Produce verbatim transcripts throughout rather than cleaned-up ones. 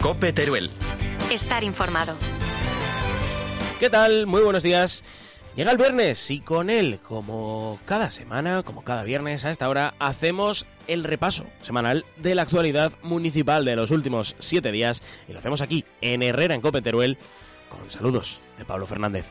COPE Teruel. Estar informado. ¿Qué tal? Muy buenos días. Llega el viernes y con él, como cada semana, como cada viernes a esta hora, hacemos el repaso semanal de la actualidad municipal de los últimos siete días y lo hacemos aquí, en Herrera, en COPE Teruel, con saludos de Pablo Fernández.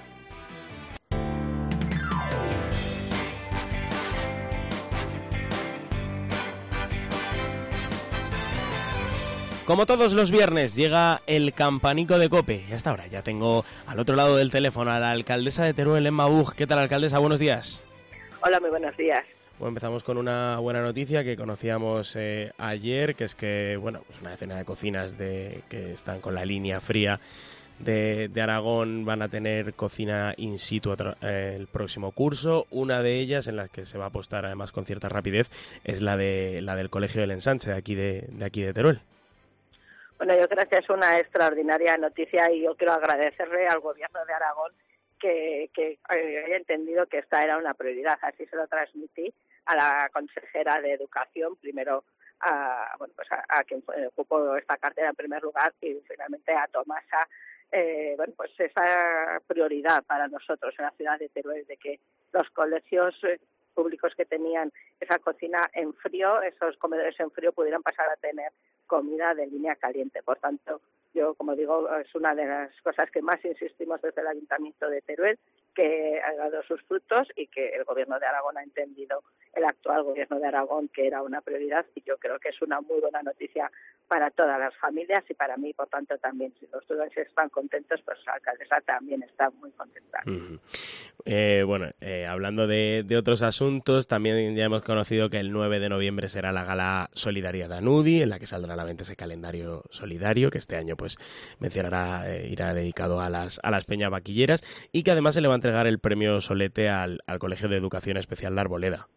Como todos los viernes, llega el campanico de COPE. Y hasta ahora ya tengo al otro lado del teléfono a la alcaldesa de Teruel, Emma Buch. ¿Qué tal, alcaldesa? Buenos días. Hola, muy buenos días. Bueno, empezamos con una buena noticia que conocíamos eh, ayer, que es que, bueno, pues una decena de cocinas de que están con la línea fría de, de Aragón van a tener cocina in situ eh, el próximo curso. Una de ellas, en la que se va a apostar además con cierta rapidez, es la de la del Colegio del Ensanche, de aquí de, de aquí de Teruel. Bueno, yo creo que es una extraordinaria noticia y yo quiero agradecerle al Gobierno de Aragón que, que haya entendido que esta era una prioridad. Así se lo transmití a la consejera de Educación, primero a, bueno, pues a, a quien ocupó esta cartera en primer lugar y finalmente a Tomasa. Eh, bueno, pues esa prioridad para nosotros en la ciudad de Teruel de que los colegios eh, públicos que tenían esa cocina en frío, esos comedores en frío, pudieran pasar a tener comida de línea caliente. Por tanto, yo, como digo, es una de las cosas que más insistimos desde el Ayuntamiento de Teruel, que ha dado sus frutos y que el Gobierno de Aragón ha entendido, el actual Gobierno de Aragón, que era una prioridad, y yo creo que es una muy buena noticia para todas las familias y para mí, por tanto, también. Si los turenses están contentos, pues la alcaldesa también está muy contenta. Uh-huh. Eh, bueno, eh, hablando de, de otros asuntos, también ya hemos conocido que el nueve de noviembre será la gala solidaria de ANUDI, en la que saldrá a la venta ese calendario solidario, que este año pues mencionará, eh, irá dedicado a las, a las peñas vaquilleras, y que además se le va a entregar el premio Solete al, al Colegio de Educación Especial La Arboleda.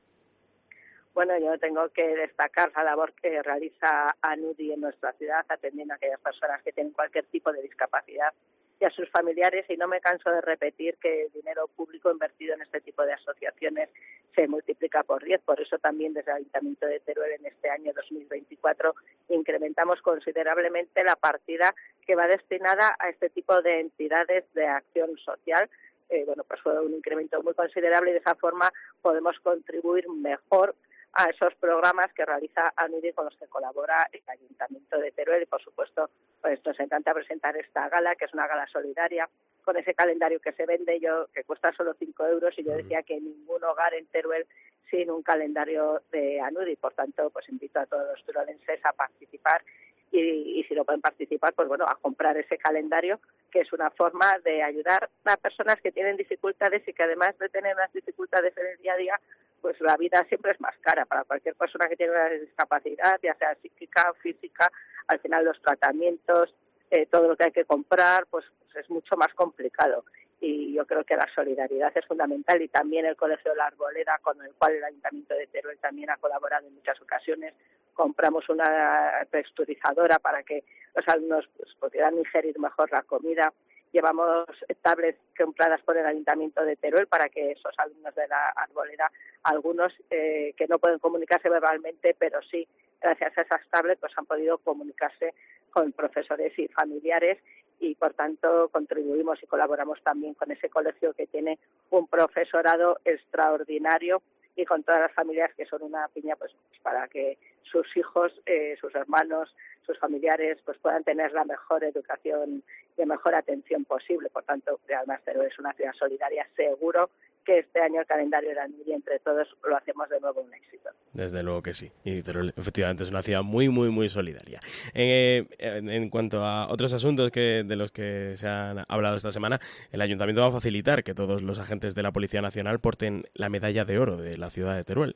Bueno, yo tengo que destacar la labor que realiza ANUDI en nuestra ciudad, atendiendo a aquellas personas que tienen cualquier tipo de discapacidad y a sus familiares, y no me canso de repetir que el dinero público invertido en este tipo de asociaciones se multiplica por diez. Por eso también desde el Ayuntamiento de Teruel en este año dos mil veinticuatro incrementamos considerablemente la partida que va destinada a este tipo de entidades de acción social. Eh, bueno, pues fue un incremento muy considerable y de esa forma podemos contribuir mejor a esos programas que realiza ANUDI con los que colabora el Ayuntamiento de Teruel. Y por supuesto, pues nos encanta presentar esta gala, que es una gala solidaria, con ese calendario que se vende, yo que cuesta solo cinco euros, y yo decía que ningún hogar en Teruel sin un calendario de ANUDI. Por tanto, pues invito a todos los teruelenses a participar y, y si no pueden participar, pues bueno, a comprar ese calendario, que es una forma de ayudar a personas que tienen dificultades y que además de tener unas dificultades en el día a día, pues la vida siempre es más cara para cualquier persona que tiene una discapacidad, ya sea psíquica o física. Al final los tratamientos, eh, todo lo que hay que comprar, pues, pues es mucho más complicado. Y yo creo que la solidaridad es fundamental, y también el Colegio de la Arboleda, con el cual el Ayuntamiento de Teruel también ha colaborado en muchas ocasiones. Compramos una texturizadora para que los alumnos pues, pudieran ingerir mejor la comida. Llevamos tablets compradas por el Ayuntamiento de Teruel para que esos alumnos de la Arboleda, algunos eh, que no pueden comunicarse verbalmente, pero sí, gracias a esas tablets, pues han podido comunicarse con profesores y familiares, y por tanto contribuimos y colaboramos también con ese colegio que tiene un profesorado extraordinario, y con todas las familias que son una piña, pues para que sus hijos, eh, sus hermanos, sus familiares pues puedan tener la mejor educación y mejor atención posible. Por tanto, además Teruel es una ciudad solidaria. Seguro que este año el calendario de ANUDI entre todos lo hacemos de nuevo un éxito. Desde luego que sí, y Teruel efectivamente es una ciudad muy, muy, muy solidaria. Eh, en, en cuanto a otros asuntos que de los que se han hablado esta semana, el Ayuntamiento va a facilitar que todos los agentes de la Policía Nacional porten la medalla de oro de la ciudad de Teruel.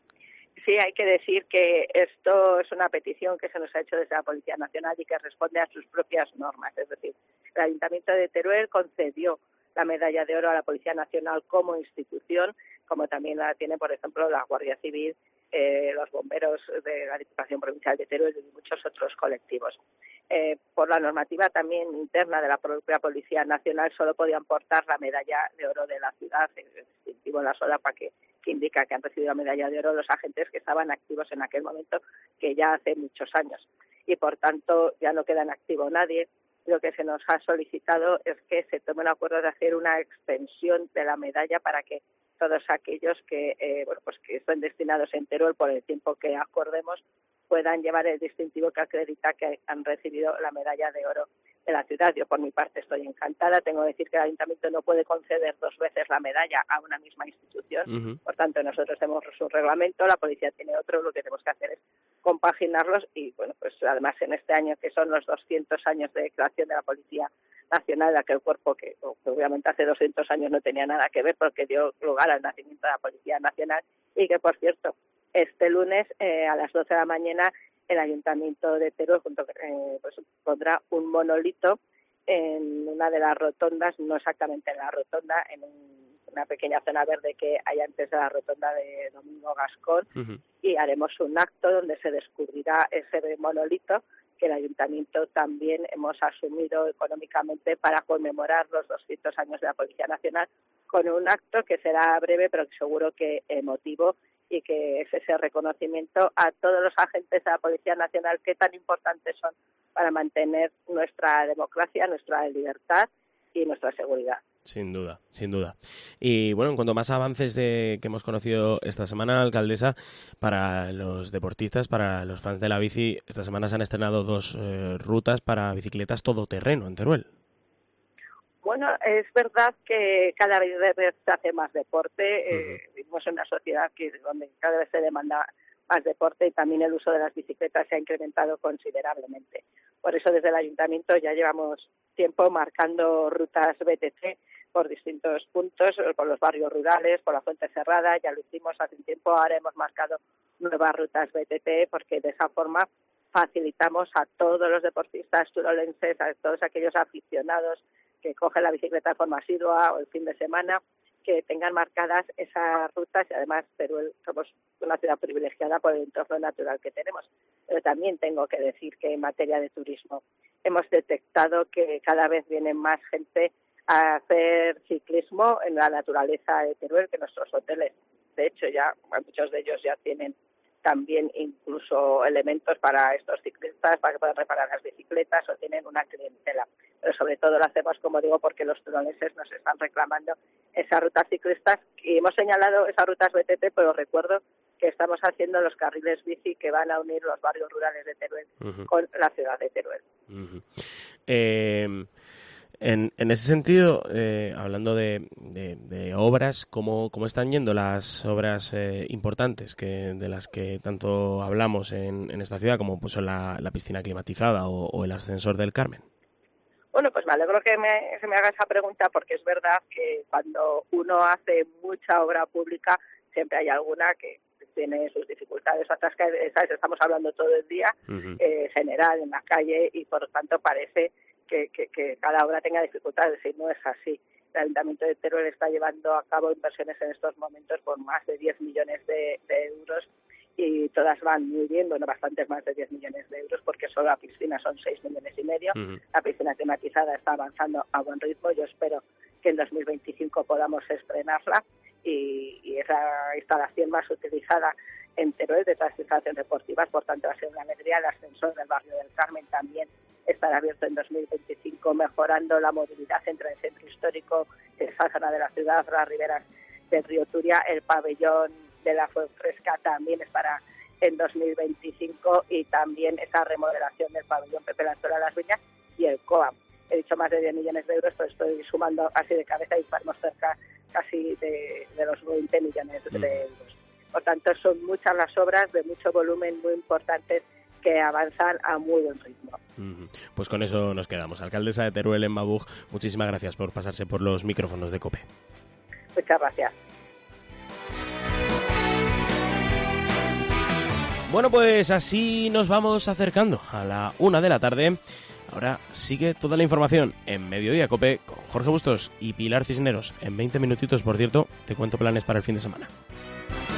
Sí, hay que decir que esto es una petición que se nos ha hecho desde la Policía Nacional y que responde a sus propias normas. Es decir, el Ayuntamiento de Teruel concedió la medalla de oro a la Policía Nacional como institución, como también la tiene, por ejemplo, la Guardia Civil, eh, los bomberos de la Diputación Provincial de Teruel y muchos otros colectivos. Eh, por la normativa también interna de la propia Policía Nacional, solo podían portar la medalla de oro de la ciudad, el distintivo en la solapa que que indica que han recibido la medalla de oro los agentes que estaban activos en aquel momento, que ya hace muchos años. Y por tanto ya no queda en activo nadie. Lo que se nos ha solicitado es que se tome el acuerdo de hacer una extensión de la medalla para que todos aquellos que eh, bueno pues que estén destinados en Teruel por el tiempo que acordemos puedan llevar el distintivo que acredita que han recibido la medalla de oro de la ciudad. Yo por mi parte estoy encantada. Tengo que decir que el Ayuntamiento no puede conceder dos veces la medalla a una misma institución. Uh-huh. Por tanto, nosotros tenemos un reglamento, la policía tiene otro, lo que tenemos que hacer es compaginarlos y, bueno, pues además en este año que son los doscientos años de creación de la Policía Nacional, aquel cuerpo que obviamente hace doscientos años no tenía nada que ver porque dio lugar al nacimiento de la Policía Nacional y que, por cierto, este lunes eh, a las doce de la mañana el Ayuntamiento de Teruel junto, eh, pues, pondrá un monolito en una de las rotondas, no exactamente en la rotonda, en un, una pequeña zona verde que hay antes de la rotonda de Domingo Gascón, uh-huh. y haremos un acto donde se descubrirá ese monolito que el Ayuntamiento también hemos asumido económicamente para conmemorar los doscientos años de la Policía Nacional, con un acto que será breve pero seguro que emotivo, y que es ese reconocimiento a todos los agentes de la Policía Nacional que tan importantes son para mantener nuestra democracia, nuestra libertad y nuestra seguridad. Sin duda, sin duda. Y bueno, en cuanto a más avances de que hemos conocido esta semana, alcaldesa, para los deportistas, para los fans de la bici, esta semana se han estrenado dos eh, rutas para bicicletas todoterreno en Teruel. Bueno, es verdad que cada vez se hace más deporte. Uh-huh. Eh, vivimos en una sociedad que donde cada vez se demanda más deporte y también el uso de las bicicletas se ha incrementado considerablemente. Por eso desde el Ayuntamiento ya llevamos tiempo marcando rutas B T C por distintos puntos, por los barrios rurales, por la Fuente Cerrada, ya lo hicimos hace un tiempo, ahora hemos marcado nuevas rutas B T T porque de esa forma facilitamos a todos los deportistas turolenses, a todos aquellos aficionados que cogen la bicicleta de forma asidua o el fin de semana, que tengan marcadas esas rutas y además Teruel somos una ciudad privilegiada por el entorno natural que tenemos. Pero también tengo que decir que en materia de turismo hemos detectado que cada vez viene más gente a hacer ciclismo en la naturaleza de Teruel, que nuestros hoteles, de hecho ya muchos de ellos ya tienen también incluso elementos para estos ciclistas, para que puedan reparar las bicicletas o tienen una clientela. Pero sobre todo lo hacemos, como digo, porque los turolenses nos están reclamando esas rutas ciclistas y hemos señalado esas rutas B T T, pero recuerdo que estamos haciendo los carriles bici que van a unir los barrios rurales de Teruel uh-huh. con la ciudad de Teruel. Uh-huh. Eh... En, en ese sentido, eh, hablando de, de, de obras, ¿cómo, ¿cómo están yendo las obras eh, importantes que de las que tanto hablamos en, en esta ciudad, como pues son la, la piscina climatizada o, o el ascensor del Carmen? Bueno, pues me alegro que me, se me haga esa pregunta porque es verdad que cuando uno hace mucha obra pública siempre hay alguna que tiene sus dificultades o atascas, ¿sabes? Estamos hablando todo el día, uh-huh. eh, general, en la calle y por lo tanto parece Que, que, que cada obra tenga dificultades y no es así. El Ayuntamiento de Teruel está llevando a cabo inversiones en estos momentos por más de diez millones de, de euros y todas van muy bien, bueno, bastantes más de diez millones de euros porque solo la piscina son seis millones y medio. Uh-huh. La piscina climatizada está avanzando a buen ritmo. Yo espero que en dos mil veinticinco podamos estrenarla y, y esa instalación más utilizada en Teruel de todas las instalaciones deportivas, por tanto va a ser una alegría. El ascensor del barrio del Carmen también estará abierto en dos mil veinticinco, mejorando la movilidad entre el centro histórico, esa zona de la ciudad, las riberas del río Turia. El pabellón de la Fuenfresca también estará en dos mil veinticinco y también esa remodelación del pabellón Pepe La Anchola de las Viñas y el C O A M. He dicho más de diez millones de euros, pero estoy sumando así de cabeza y estamos cerca casi de, de los veinte millones de euros. Por tanto, son muchas las obras de mucho volumen, muy importantes, que avanzan a muy buen ritmo. Pues con eso nos quedamos. Alcaldesa de Teruel, Emma Buch, muchísimas gracias por pasarse por los micrófonos de COPE. Muchas gracias. Bueno, pues así nos vamos acercando a la una de la tarde. Ahora sigue toda la información en Mediodía COPE con Jorge Bustos y Pilar Cisneros. En veinte minutitos, por cierto, te cuento planes para el fin de semana.